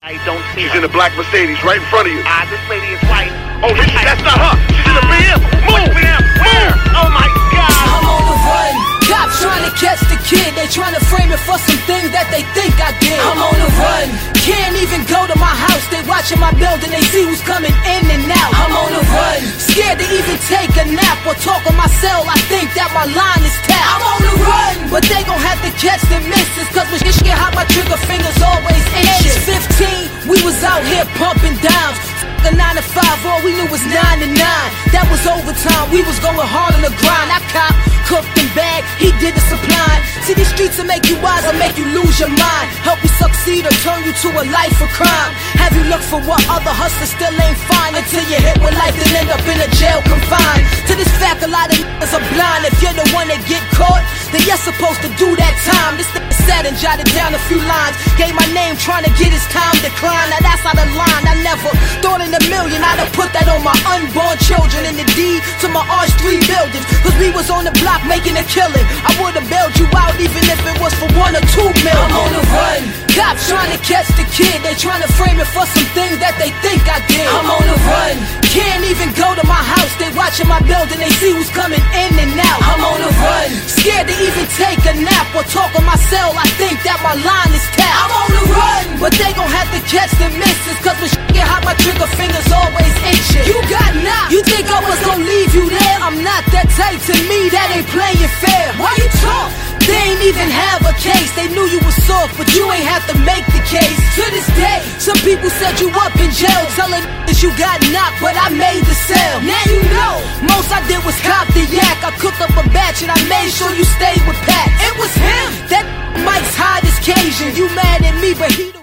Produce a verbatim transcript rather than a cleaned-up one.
I don't see She's her. in a black Mercedes right in front of you. Ah, this lady is white. Oh, this, that's not her. She's in a B M. Move! B M, where? Oh my God! I'm on the run. Cops trying to catch the kid. They trying to frame it for some things that they think I did. I'm on the run. Can't even go to my house. They watching my building. They see who's coming in and out. I'm on the run. Scared to even take a nap or talk on my cell. I think that my line is tapped. I'm on the run. But they gon' have to catch the misses. Cause when shit get hot, my trigger fingers always itch. Age fifteen, we was out here pumping dimes. The nine to five, all we knew was nine to nine. That was overtime, we was going hard on the grind. I cop, cooked and bagged, he did the supplying. See, these streets will make you wise or make you lose your mind. Help you succeed or turn you to a life of crime. Have you look for what other hustlers still ain't find. Until you hit with life and end up in a jail confined. To this fact, a lot of niggas are blind. If you're the one that get caught, then you're supposed to do that time. This nigga sat and jotted down a few lines. Gave my name trying to get his time declined. Now that's out of line, I never thought in a million I'd have put that on my unborn children. In the deed to my arch three buildings. Cause we was on the block making a killing. I would've bailed you out even if it was for one or two million. I'm on the run. Cops trying to catch the kid. They trying to frame it for some things that they think I did. I'm on the run. Can't even go to my house. They watching my building. They see who's coming in and out. I'm on the run. Scared to even take a nap or talk on my cell. I think that my line is tapped. I'm on the run. But they gon' have to catch the misses. Cause when shit get hot, my trigger fingers always itching. You got knocked. You think I was gon' leave you there? I'm not that type. To me, that ain't playing fair. Why you talk? They ain't even have a case. They knew you was soft, but you ain't have to make the case. To this day, some people said you up in jail, telling that you got knocked, but I made the sale. Now you know, most I did was cop the yak. I cooked up a batch and I made sure you stayed with Pat. It was him. That Mike's hot as Cajun. You mad at me, but he